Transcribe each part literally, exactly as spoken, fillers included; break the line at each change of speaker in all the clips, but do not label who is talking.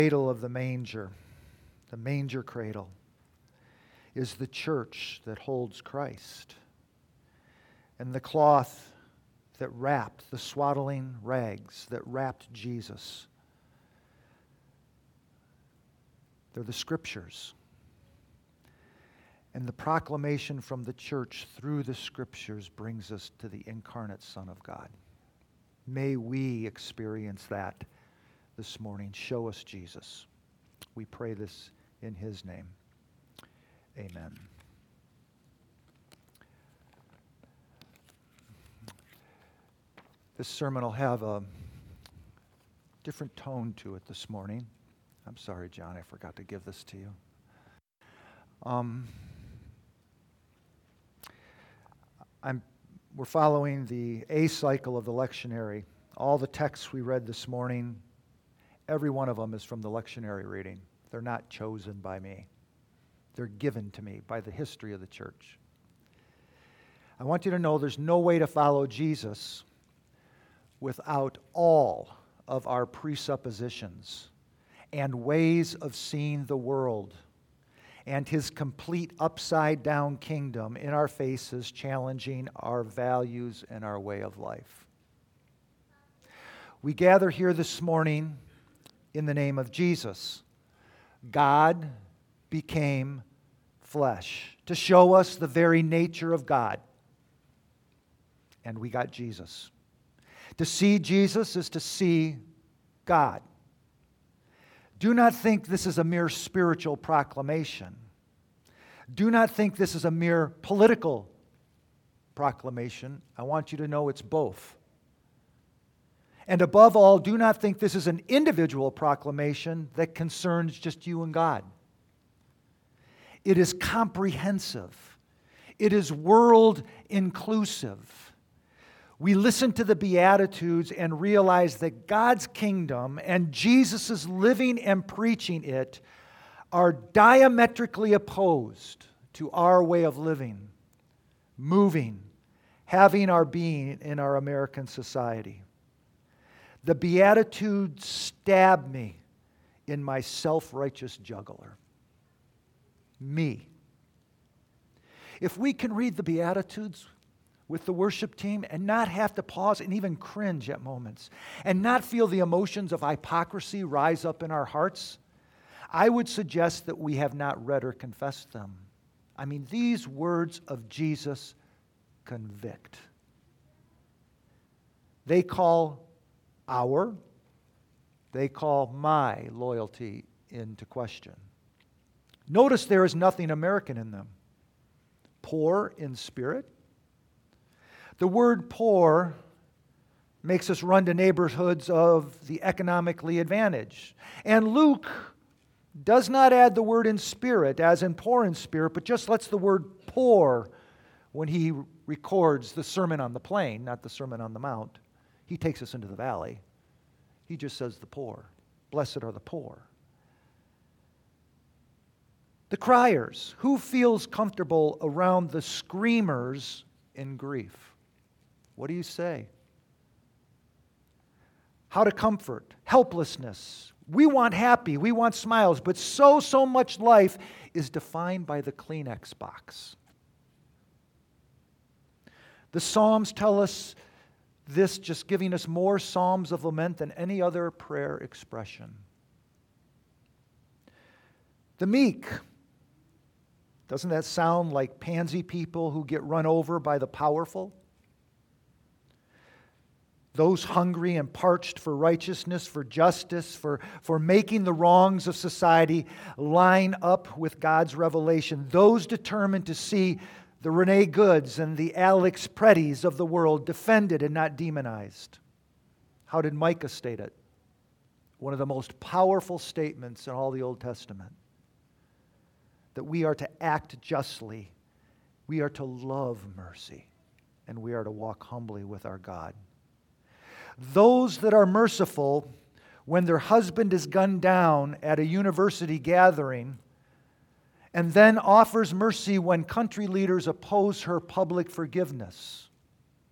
Cradle of the manger, the manger cradle, is the church that holds Christ. And the cloth that wrapped, the swaddling rags that wrapped Jesus, they're the Scriptures. And the proclamation from the church through the Scriptures brings us to the incarnate Son of God. May we experience that this morning. Show us Jesus. We pray this in His name. Amen. This sermon will have a different tone to it this morning. I'm sorry, John, I forgot to give this to you. Um, I'm, we're following the A cycle of the lectionary. All the texts we read this morning, every one of them is from the lectionary reading. They're not chosen by me. They're given to me by the history of the church. I want you to know there's no way to follow Jesus without all of our presuppositions and ways of seeing the world and His complete upside-down kingdom in our faces, challenging our values and our way of life. We gather here this morning in the name of Jesus. God became flesh to show us the very nature of God. And we got Jesus. To see Jesus is to see God. Do not think this is a mere spiritual proclamation. Do not think this is a mere political proclamation. I want you to know it's both. And above all, do not think this is an individual proclamation that concerns just you and God. It is comprehensive. It is world inclusive. We listen to the Beatitudes and realize that God's kingdom and Jesus' living and preaching it are diametrically opposed to our way of living, moving, having our being in our American society. The Beatitudes stab me in my self-righteous jugular. Me. If we can read the Beatitudes with the worship team and not have to pause and even cringe at moments and not feel the emotions of hypocrisy rise up in our hearts, I would suggest that we have not read or confessed them. I mean, these words of Jesus convict. They call our, they call my loyalty into question. Notice there is nothing American in them. Poor in spirit. The word poor makes us run to neighborhoods of the economically advantaged. And Luke does not add the word in spirit, as in poor in spirit, but just lets the word poor when he records the Sermon on the Plain, not the Sermon on the Mount. He takes us into the valley. He just says the poor. Blessed are the poor. The criers. Who feels comfortable around the screamers in grief? What do you say? How to comfort, helplessness. We want happy, we want smiles, but so, so much life is defined by the Kleenex box. The Psalms tell us this, just giving us more psalms of lament than any other prayer expression. The meek. Doesn't that sound like pansy people who get run over by the powerful? Those hungry and parched for righteousness, for justice, for, for making the wrongs of society line up with God's revelation. Those determined to see the Rene Goods and the Alex Prettys of the world defended and not demonized. How did Micah state it? One of the most powerful statements in all the Old Testament. That we are to act justly, we are to love mercy, and we are to walk humbly with our God. Those that are merciful when their husband is gunned down at a university gathering, and then offers mercy when country leaders oppose her public forgiveness.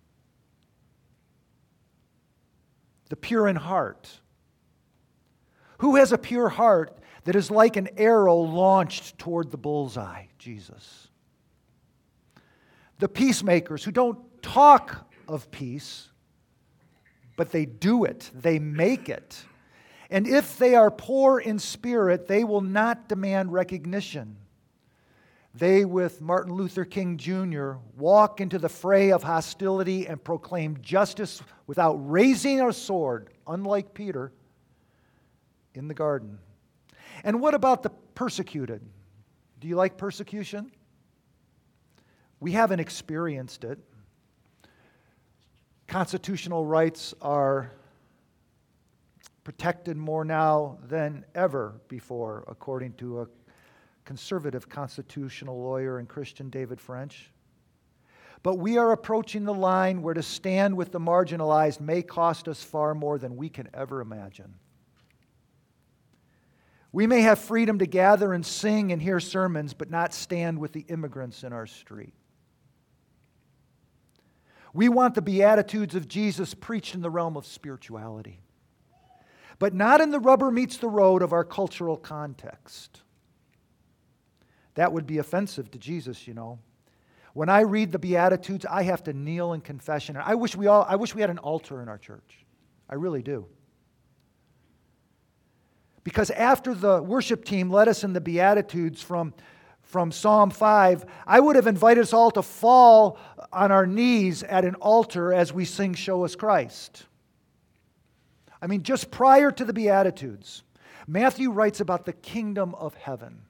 The pure in heart, Who has a pure heart that is like an arrow launched toward the bullseye? Jesus. The peacemakers who don't talk of peace, but they do it. They make it. And if they are poor in spirit, they will not demand recognition. They, with Martin Luther King Junior, walk into the fray of hostility and proclaim justice without raising a sword, unlike Peter in the garden. And what about the persecuted? Do you like persecution? We haven't experienced it. Constitutional rights are protected more now than ever before, according to a conservative constitutional lawyer and Christian, David French. But we are approaching the line where to stand with the marginalized may cost us far more than we can ever imagine. We may have freedom to gather and sing and hear sermons, but not stand with the immigrants in our street. We want the Beatitudes of Jesus preached in the realm of spirituality, but not in the rubber meets the road of our cultural context. That would be offensive to Jesus, you know. When I read the Beatitudes, I have to kneel in confession. I wish we all, I wish we had an altar in our church. I really do. Because after the worship team led us in the Beatitudes from, from Psalm five, I would have invited us all to fall on our knees at an altar as we sing Show Us Christ. I mean, just prior to the Beatitudes, Matthew writes about the kingdom of heaven.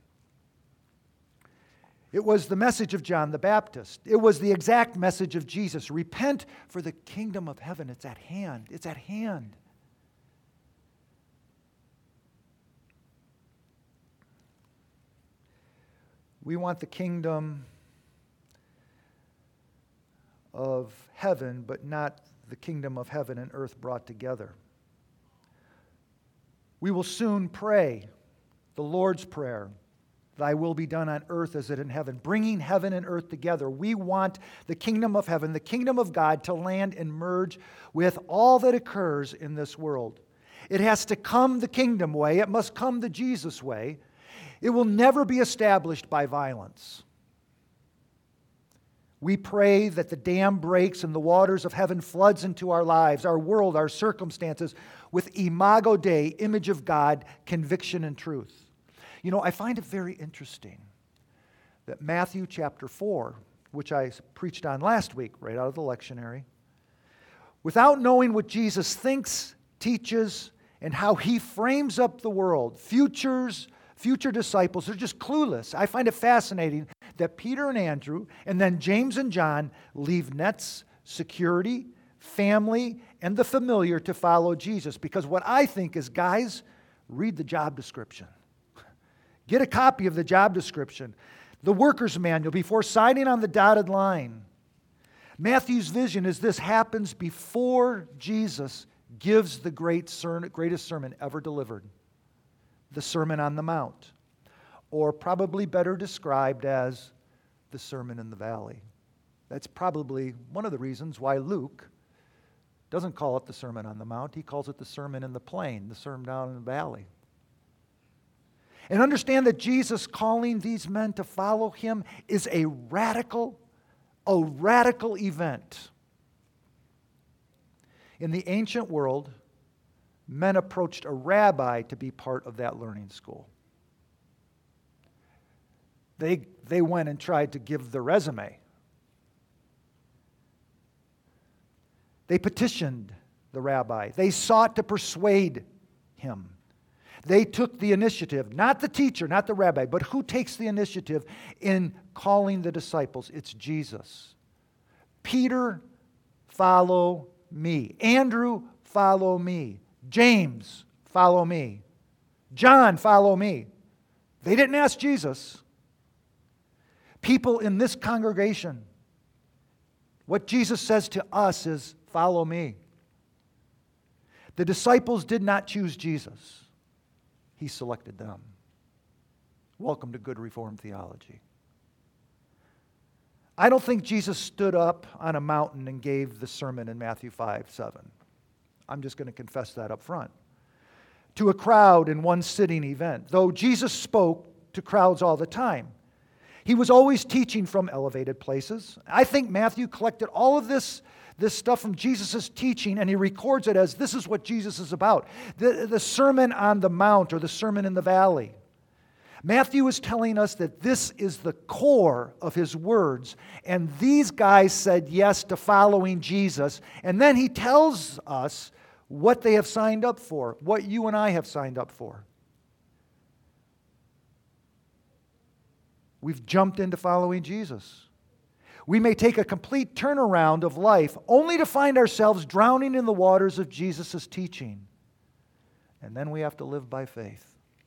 It was the message of John the Baptist. It was the exact message of Jesus. Repent, for the kingdom of heaven, it's at hand. It's at hand. We want the kingdom of heaven, but not the kingdom of heaven and earth brought together. We will soon pray the Lord's Prayer. Thy will be done on earth as it in heaven, bringing heaven and earth together. We want the kingdom of heaven, the kingdom of God, to land and merge with all that occurs in this world. It has to come the kingdom way. It must come the Jesus way. It will never be established by violence. We pray that the dam breaks and the waters of heaven floods into our lives, our world, our circumstances, with Imago Dei, image of God, conviction and truth. You know, I find it very interesting that Matthew chapter four, which I preached on last week, right out of the lectionary, without knowing what Jesus thinks, teaches, and how he frames up the world, futures, future disciples are just clueless. I find it fascinating that Peter and Andrew, and then James and John, leave nets, security, family, and the familiar to follow Jesus. Because what I think is, guys, read the job description. Get a copy of the job description, the worker's manual, before signing on the dotted line. Matthew's vision is this happens before Jesus gives the great ser- greatest sermon ever delivered, the Sermon on the Mount, or probably better described as the Sermon in the Valley. That's probably one of the reasons why Luke doesn't call it the Sermon on the Mount. He calls it the Sermon in the Plain, the Sermon down in the valley. And understand that Jesus calling these men to follow him is a radical, a radical event. In the ancient world, men approached a rabbi to be part of that learning school. They, they went and tried to give the resume. They petitioned the rabbi. They sought to persuade him. They took the initiative, not the teacher, not the rabbi, but who takes the initiative in calling the disciples? It's Jesus. Peter, follow me. Andrew, follow me. James, follow me. John, follow me. They didn't ask Jesus. People in this congregation, what Jesus says to us is, follow me. The disciples did not choose Jesus. He selected them. Welcome to good Reformed theology. I don't think Jesus stood up on a mountain and gave the sermon in Matthew five seven. I'm just going to confess that up front. to a crowd in one sitting event, though Jesus spoke to crowds all the time. He was always teaching from elevated places. I think Matthew collected all of this, this stuff from Jesus' teaching, and he records it as this is what Jesus is about. The, the Sermon on the Mount, or the Sermon in the Valley. Matthew is telling us that this is the core of his words, and these guys said yes to following Jesus, and then he tells us what they have signed up for, what you and I have signed up for. We've jumped into following Jesus. We may take a complete turnaround of life only to find ourselves drowning in the waters of Jesus' teaching. And then we have to live by faith.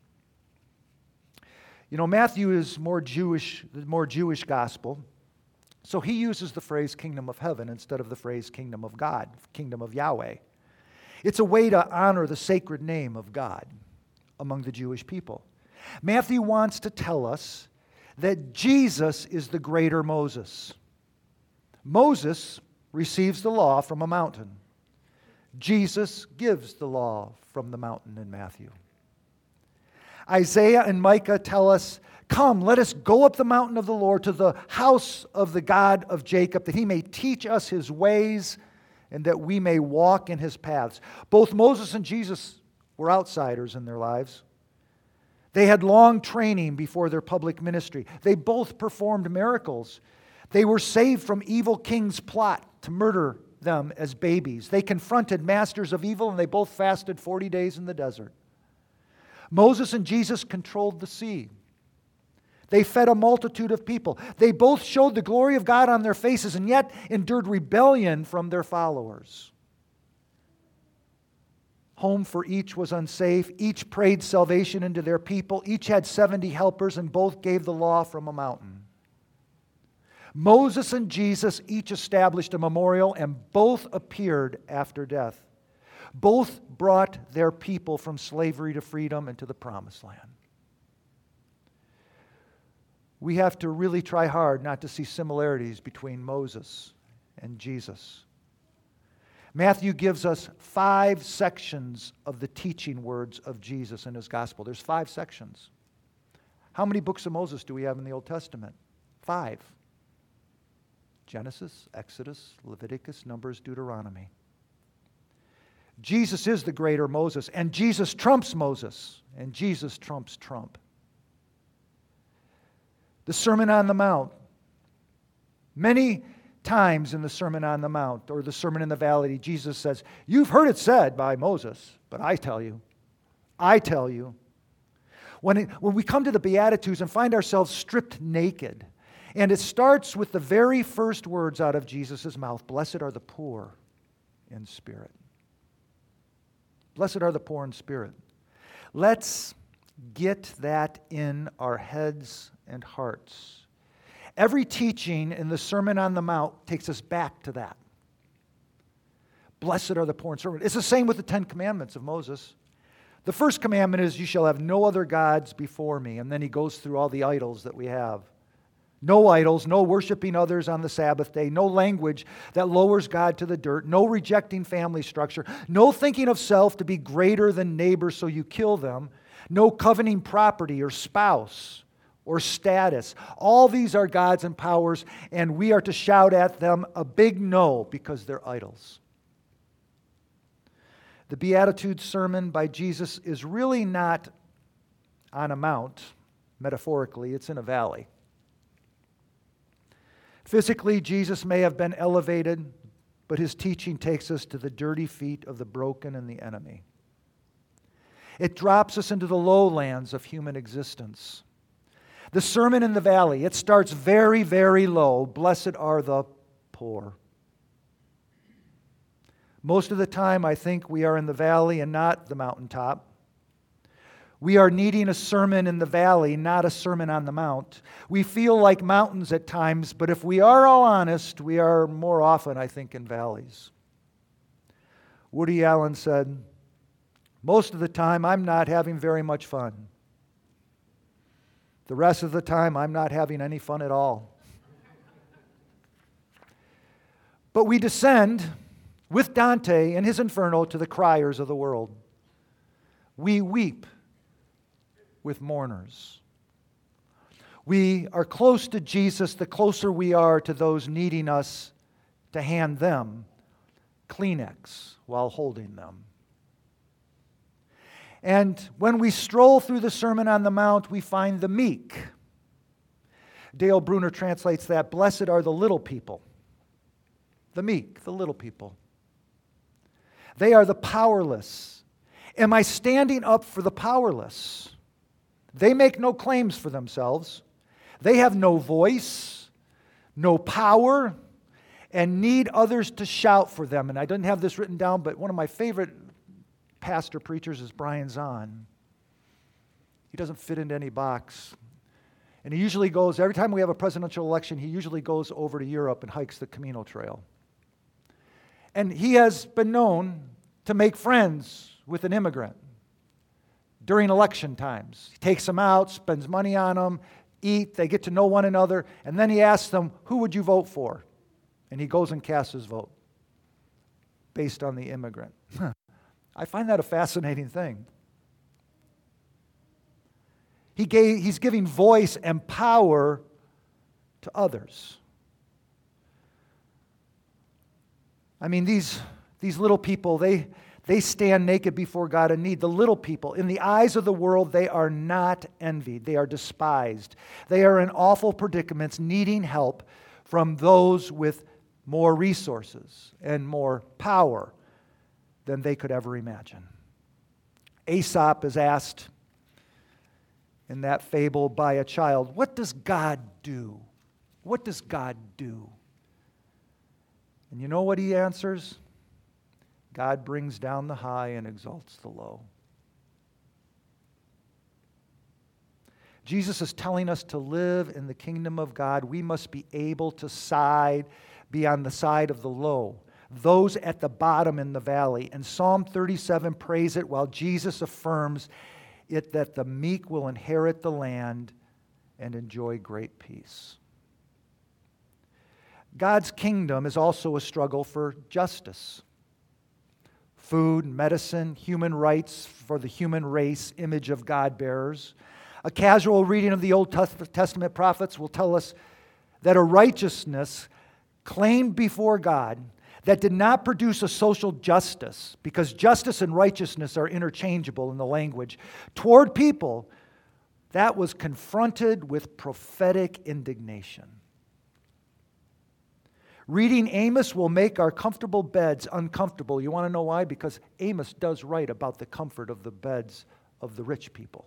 You know, Matthew is more Jewish, the more Jewish gospel, so he uses the phrase kingdom of heaven instead of the phrase kingdom of God, kingdom of Yahweh. It's a way to honor the sacred name of God among the Jewish people. Matthew wants to tell us that Jesus is the greater Moses. Moses receives the law from a mountain. Jesus gives the law from the mountain in Matthew. Isaiah and Micah tell us, "Come, let us go up the mountain of the Lord to the house of the God of Jacob, that he may teach us his ways and that we may walk in his paths." Both Moses and Jesus were outsiders in their lives. They had long training before their public ministry. They both performed miracles. They were saved from evil king's plot to murder them as babies. They confronted masters of evil, and they both fasted forty days in the desert. Moses and Jesus controlled the sea. They fed a multitude of people. They both showed the glory of God on their faces and yet endured rebellion from their followers. Home for each was unsafe. Each prayed salvation into their people. Each had seventy helpers, and both gave the law from a mountain. Moses and Jesus each established a memorial, and both appeared after death. Both brought their people from slavery to freedom and to the promised land. We have to really try hard not to see similarities between Moses and Jesus. Matthew gives us five sections of the teaching words of Jesus in his gospel. There's five sections. How many books of Moses do we have in the Old Testament? Five. Genesis, Exodus, Leviticus, Numbers, Deuteronomy. Jesus is the greater Moses, and Jesus trumps Moses, and Jesus trumps Trump. The Sermon on the Mount. Many times in the Sermon on the Mount or the Sermon in the Valley, Jesus says, "You've heard it said by Moses, but I tell you, I tell you." When, it, when we come to the Beatitudes and find ourselves stripped naked, and it starts with the very first words out of Jesus' mouth, "Blessed are the poor in spirit." Blessed are the poor in spirit. Let's get that in our heads and hearts. Every teaching in the Sermon on the Mount takes us back to that. Blessed are the poor in spirit. It's the same with the Ten Commandments of Moses. The first commandment is, "You shall have no other gods before me." And then he goes through all the idols that we have. No idols, no worshiping others on the Sabbath day, no language that lowers God to the dirt, no rejecting family structure, no thinking of self to be greater than neighbors so you kill them, no coveting property or spouse or status. All these are gods and powers, and we are to shout at them a big no because they're idols. The Beatitudes sermon by Jesus is really not on a mount, metaphorically, it's in a valley. Physically, Jesus may have been elevated, but his teaching takes us to the dirty feet of the broken and the enemy. It drops us into the lowlands of human existence. The Sermon in the Valley, it starts very, very low. Blessed are the poor. Most of the time, I think we are in the valley and not the mountaintop. We are needing a sermon in the valley, not a sermon on the mount. We feel like mountains at times, but if we are all honest, we are more often, I think, in valleys. Woody Allen said, "Most of the time, I'm not having very much fun. The rest of the time, I'm not having any fun at all." But we descend with Dante in his Inferno to the criers of the world. We weep with mourners. We are close to Jesus the closer we are to those needing us to hand them Kleenex while holding them. And when we stroll through the Sermon on the Mount, we find the meek. Dale Bruner translates that, blessed are the little people. The meek, the little people. They are the powerless. Am I standing up for the powerless? They make no claims for themselves. They have no voice, no power, and need others to shout for them. And I didn't have this written down, but one of my favorite pastor preachers is Brian Zahn. He doesn't fit into any box. And he usually goes, every time we have a presidential election, he usually goes over to Europe and hikes the Camino Trail. And he has been known to make friends with an immigrant during election times. He takes them out, spends money on them, eat, they get to know one another, and then he asks them, who would you vote for? And he goes and casts his vote based on the immigrant. I find that a fascinating thing. He gave, he's giving voice and power to others. I mean, these, these little people, they, they stand naked before God in need. The little people, in the eyes of the world, they are not envied. They are despised. They are in awful predicaments, needing help from those with more resources and more power than they could ever imagine. Aesop is asked in that fable by a child, what does God do? What does God do? And you know what he answers? God brings down the high and exalts the low. Jesus is telling us to live in the kingdom of God. We must be able to side, be on the side of the low, those at the bottom in the valley. And Psalm thirty-seven prays it while Jesus affirms it that the meek will inherit the land and enjoy great peace. God's kingdom is also a struggle for justice. Food, medicine, human rights for the human race, image of God bearers. A casual reading of the Old Testament prophets will tell us that a righteousness claimed before God that did not produce a social justice, because justice and righteousness are interchangeable in the language, toward people, that was confronted with prophetic indignation. Reading Amos will make our comfortable beds uncomfortable. You want to know why? Because Amos does write about the comfort of the beds of the rich people.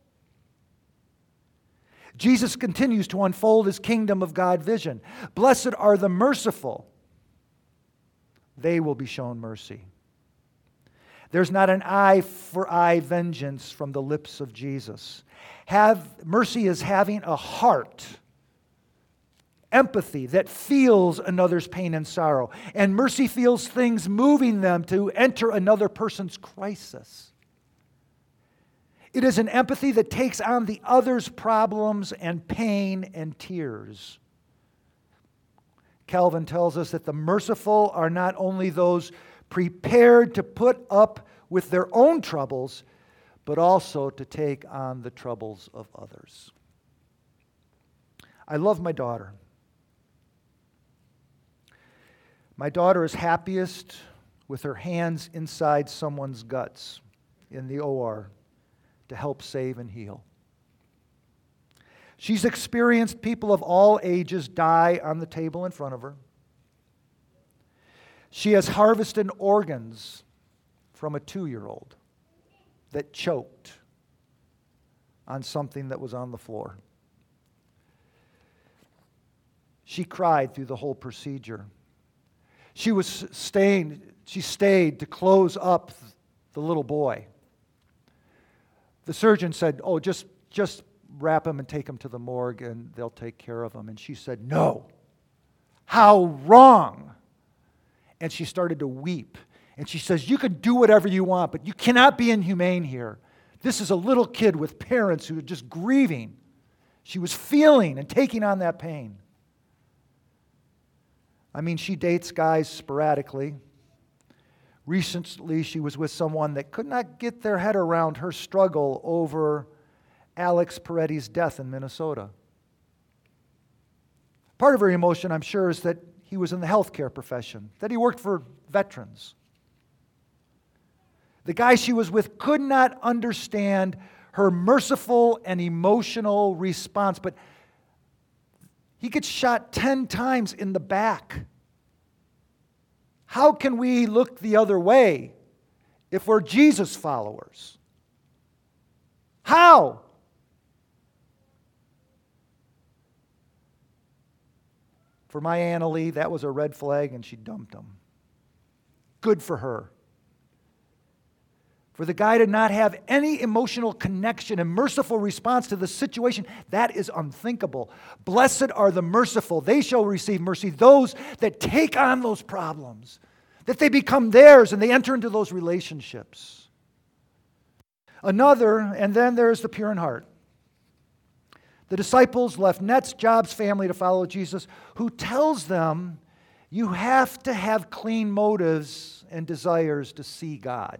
Jesus continues to unfold his kingdom of God vision. Blessed are the merciful. They will be shown mercy. There's not an eye for eye vengeance from the lips of Jesus. Have, mercy is having a heart, empathy that feels another's pain and sorrow. And mercy feels things moving them to enter another person's crisis. It is an empathy that takes on the other's problems and pain and tears. Calvin tells us that the merciful are not only those prepared to put up with their own troubles, but also to take on the troubles of others. I love my daughter. My daughter is happiest with her hands inside someone's guts in the O R to help save and heal. She's experienced people of all ages die on the table in front of her. She has harvested organs from a two-year-old that choked on something that was on the floor. She cried through the whole procedure. She was staying, she stayed to close up the little boy. The surgeon said, oh, just, just wrap him and take him to the morgue and they'll take care of him. And she said, no. How wrong. And she started to weep. And she says, you can do whatever you want, but you cannot be inhumane here. This is a little kid with parents who are just grieving. She was feeling and taking on that pain. I mean, she dates guys sporadically. Recently, she was with someone that could not get their head around her struggle over Alex Peretti's death in Minnesota. Part of her emotion, I'm sure, is that he was in the healthcare profession, that he worked for veterans. The guy she was with could not understand her merciful and emotional response, but he gets shot ten times in the back. How can we look the other way if we're Jesus followers? How? For my Anna Lee, that was a red flag, and she dumped him. Good for her. For the guy to not have any emotional connection and merciful response to the situation, that is unthinkable. Blessed are the merciful. They shall receive mercy. Those that take on those problems, that they become theirs and they enter into those relationships. Another, and then there's the pure in heart. The disciples left nets, jobs, family to follow Jesus, who tells them you have to have clean motives and desires to see God.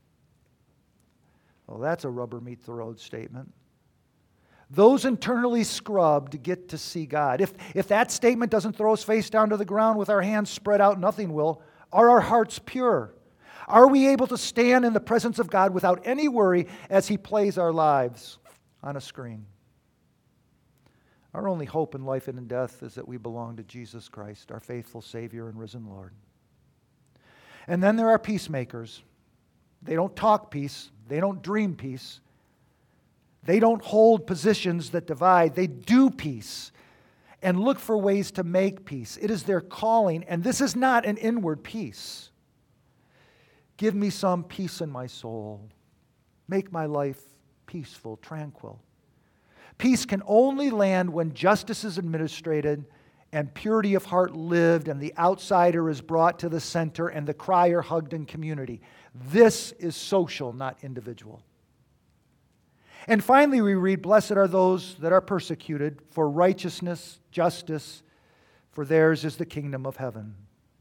Well, that's a rubber meets the road statement. Those internally scrubbed get to see God. If, if that statement doesn't throw us face down to the ground with our hands spread out, nothing will. Are our hearts pure? Are we able to stand in the presence of God without any worry as He plays our lives on a screen? Our only hope in life and in death is that we belong to Jesus Christ, our faithful Savior and risen Lord. And then there are peacemakers. They don't talk peace. They don't dream peace. They don't hold positions that divide. They do peace and look for ways to make peace. It is their calling, and this is not an inward peace. Give me some peace in my soul. Make my life peaceful, tranquil. Peace can only land when justice is administered and purity of heart lived and the outsider is brought to the center and the crier hugged in community. This is social, not individual. And finally we read, blessed are those that are persecuted for righteousness, justice, for theirs is the kingdom of heaven.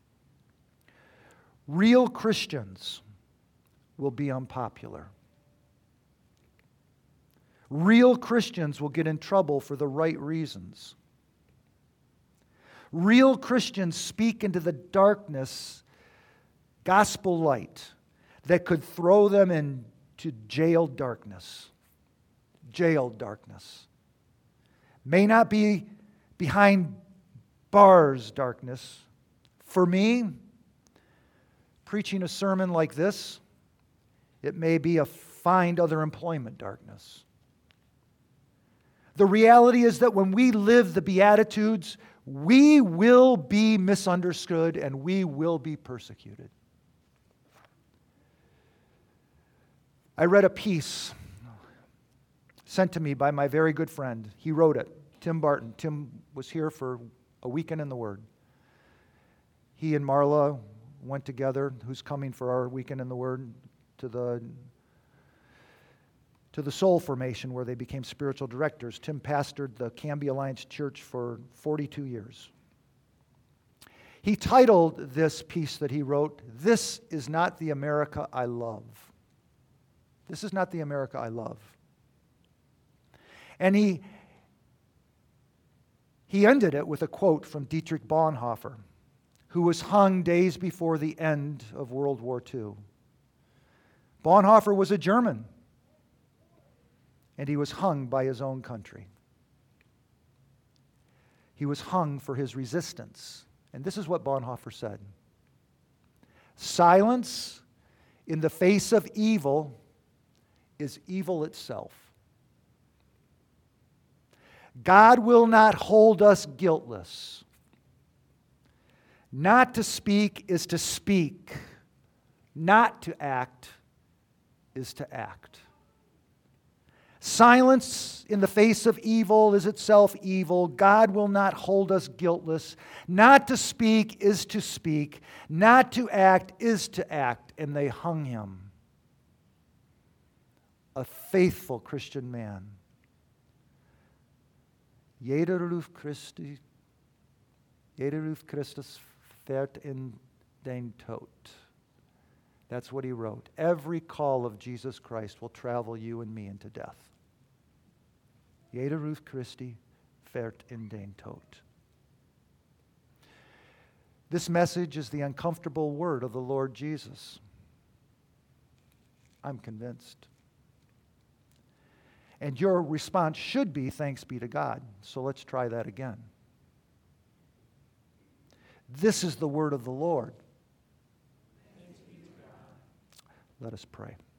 Real Christians will be unpopular. Real Christians will get in trouble for the right reasons. Real Christians speak into the darkness gospel light that could throw them into jail darkness. Jail darkness. May not be behind bars darkness. For me, preaching a sermon like this, it may be a find other employment darkness. The reality is that when we live the Beatitudes, we will be misunderstood and we will be persecuted. I read a piece sent to me by my very good friend. He wrote it, Tim Barton. Tim was here for a weekend in the Word. He and Marla went together, who's coming for our weekend in the Word, to the to the Soul Formation where they became spiritual directors. Tim pastored the Canby Alliance Church for forty-two years. He titled this piece that he wrote, "This is not the America I love." This is not the America I love. And he, he ended it with a quote from Dietrich Bonhoeffer, who was hung days before the end of World War Two. Bonhoeffer was a German, and he was hung by his own country. He was hung for his resistance. And this is what Bonhoeffer said: silence in the face of evil is evil itself. God will not hold us guiltless. Not to speak is to speak. Not to act is to act. Silence in the face of evil is itself evil. God will not hold us guiltless. Not to speak is to speak. Not to act is to act. And they hung him. A faithful Christian man. Jeder Ruf Christi, jeder Ruf Christus fährt in den Tod. That's what he wrote. Every call of Jesus Christ will travel you and me into death. Jeder Ruf Christi fährt in den Tod. This message is the uncomfortable word of the Lord Jesus. I'm convinced. And your response should be, thanks be to God. So let's try that again. This is the word of the Lord. Let us pray.